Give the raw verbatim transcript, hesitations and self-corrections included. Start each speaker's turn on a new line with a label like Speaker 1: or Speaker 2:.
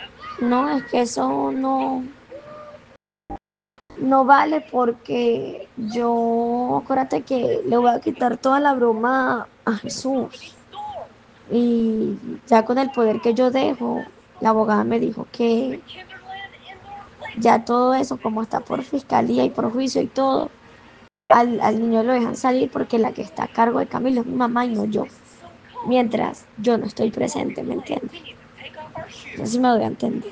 Speaker 1: No, es que eso no, no vale porque yo, acuérdate que le voy a quitar toda la broma a Jesús. Y ya con el poder que yo dejo, la abogada me dijo que ya todo eso, como está por fiscalía y por juicio y todo, al, al niño lo dejan salir porque la que está a cargo de Camilo es mi mamá y no yo. Mientras yo no estoy presente, ¿me entiendes? No sé si me doy a entender.